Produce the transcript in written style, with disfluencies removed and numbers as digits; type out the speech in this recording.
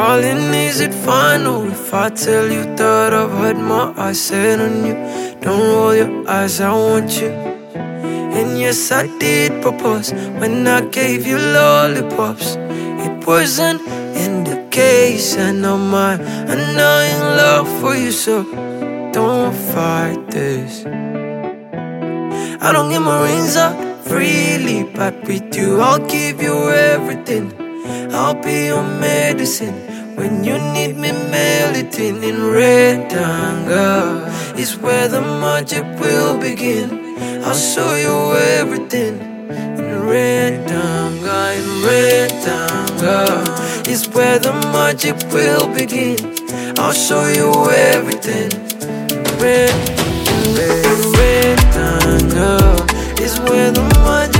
Darling, is it fine or if I tell you that I've had my eyes set on you? Don't roll your eyes, I want you. And yes, I did propose when I gave you lollipops. It was an indication of mine, and I'm in love for you, so don't fight this. I don't get my rings up freely, but with you I'll give you everything. I'll be your medicine when you need me. Melting in red tanga is where the magic will begin. I'll show you everything in red tanga. In red tanga is where the magic will begin. I'll show you everything. Red tanga is where the magic